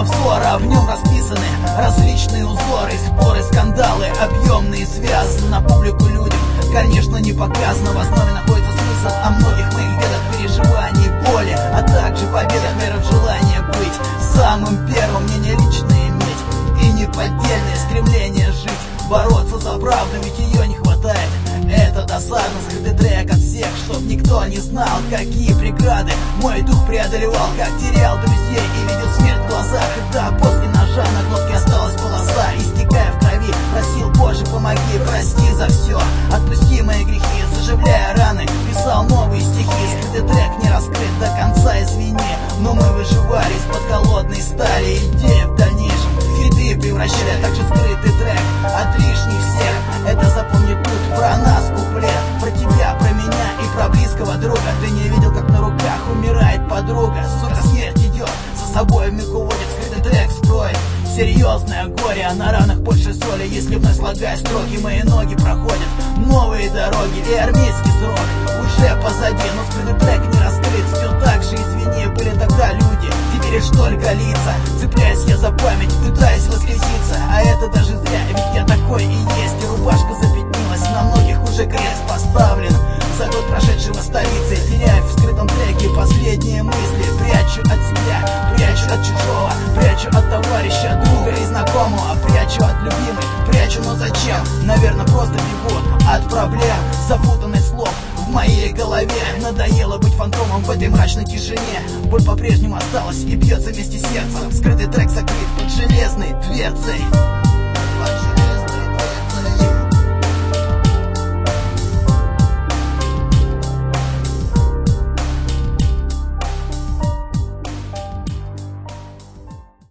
взора, в нем расписаны различные узоры, споры, скандалы, объемные, связаны на публику людям. Конечно, не показано, в основе находится смысл о многих моих бедах, переживаний, боли, а также победах, веры в желание быть самым первым, мне не лично иметь и неподдельное стремление жить, бороться за правду, ведь ее не хватает. Это досадно, скрытый трек от всех, чтоб никто не знал, какие преграды мой дух преодолевал, как терял друзей и видел смерть в глазах, когда после ножа на глотке осталась полоса, истекая в крови, просил: Боже, помоги, прости за все, отпусти мои грехи, заживляя раны, писал новые стихи. Скрытый трек не раскрыт до конца, извини, но мы выживали из-под холодной стали, идея в дальнейшем в хиты превращали, а также скрытый трек от лишних всех. Это запомни тут про нас куплет, про тебя, про меня и про близкого друга. Ты не видел, как на руках умирает подруга, сука, смерть идет, за собой вмиг уводит. Скрытый трек строит серьезное горе, а на ранах больше соли. Если вновь слагая строки, мои ноги проходят новые дороги, и армейский срок уже позади. Но скрытый трек не раскрыт, все так же, извини, были тогда люди, теперь лишь только лица. Цепляюсь я за память, пытаюсь воскреситься, а это даже зря, ведь я такой и есть. И рубашка запятнилась, на многих уже крест поставлен за год, прошедший во столице. Теряю в скрытом треке последние мысли, прячу от себя, прячу от чужого, прячу от товарища, друга и знакомого, прячу от любимой, прячу, но зачем? Наверное, просто бегу от проблем, запутанных слов в моей голове. Надоело быть фантомом в этой мрачной тишине, боль по-прежнему осталась и бьется вместе с сердцем. Скрытый трек закрыт под железной дверцей.